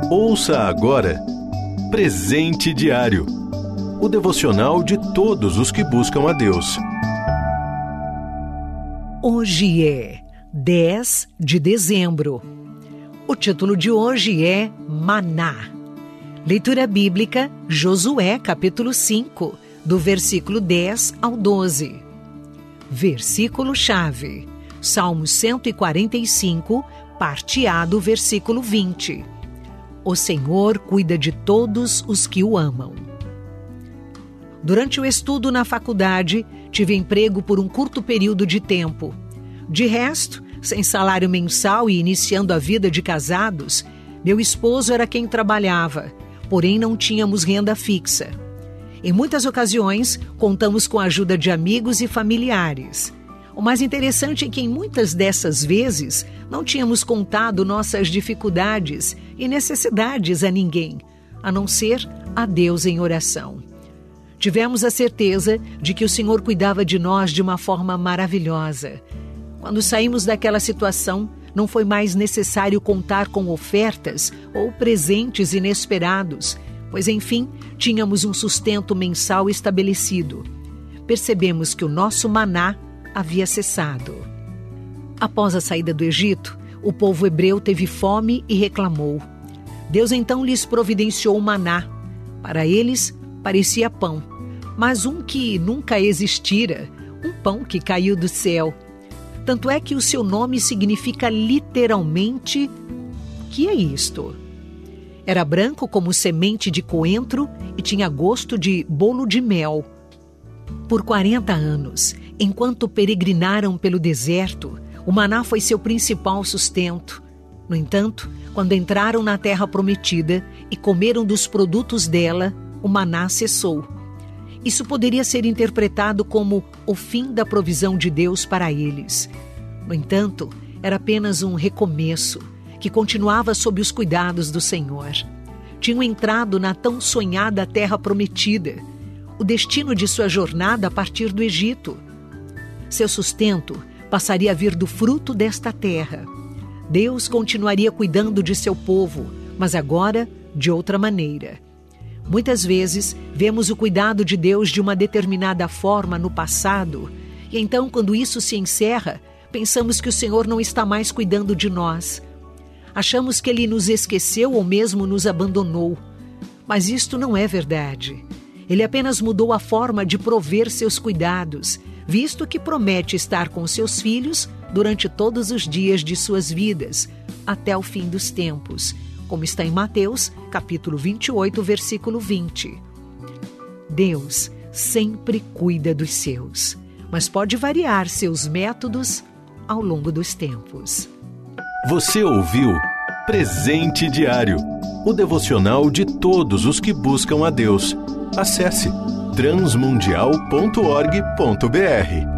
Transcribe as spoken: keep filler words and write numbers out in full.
Ouça agora Presente Diário, o devocional de todos os que buscam a Deus. Hoje é dez de dezembro. O título de hoje é Maná. Leitura bíblica, Josué, capítulo cinco, do versículo dez ao doze. Versículo-chave, Salmo cento e quarenta e cinco, parte A do versículo vinte. O Senhor cuida de todos os que o amam. Durante o estudo na faculdade, tive emprego por um curto período de tempo. De resto, sem salário mensal e iniciando a vida de casados, meu esposo era quem trabalhava, porém não tínhamos renda fixa. Em muitas ocasiões, contamos com a ajuda de amigos e familiares. O mais interessante é que em muitas dessas vezes não tínhamos contado nossas dificuldades e necessidades a ninguém, a não ser a Deus em oração. Tivemos a certeza de que o Senhor cuidava de nós de uma forma maravilhosa. Quando saímos daquela situação, não foi mais necessário contar com ofertas ou presentes inesperados, pois, enfim, tínhamos um sustento mensal estabelecido. Percebemos que o nosso maná havia cessado. Após a saída do Egito, o povo hebreu teve fome e reclamou. Deus então lhes providenciou o maná. Para eles, parecia pão, mas um que nunca existira, um pão que caiu do céu. Tanto é que o seu nome significa literalmente: que é isto? Era branco como semente de coentro e tinha gosto de bolo de mel. Por quarenta anos, enquanto peregrinaram pelo deserto, o maná foi seu principal sustento. No entanto, quando entraram na terra prometida e comeram dos produtos dela, o maná cessou. Isso poderia ser interpretado como o fim da provisão de Deus para eles. No entanto, era apenas um recomeço, que continuava sob os cuidados do Senhor. Tinham entrado na tão sonhada terra prometida, o destino de sua jornada a partir do Egito. Seu sustento passaria a vir do fruto desta terra. Deus continuaria cuidando de seu povo, mas agora de outra maneira. Muitas vezes, vemos o cuidado de Deus de uma determinada forma no passado, e então, quando isso se encerra, pensamos que o Senhor não está mais cuidando de nós. Achamos que Ele nos esqueceu ou mesmo nos abandonou. Mas isto não é verdade. Ele apenas mudou a forma de prover seus cuidados, visto que promete estar com seus filhos durante todos os dias de suas vidas, até o fim dos tempos, como está em Mateus, capítulo vinte e oito, versículo vinte. Deus sempre cuida dos seus, mas pode variar seus métodos ao longo dos tempos. Você ouviu Presente Diário, o devocional de todos os que buscam a Deus. Acesse transmundial ponto org ponto br.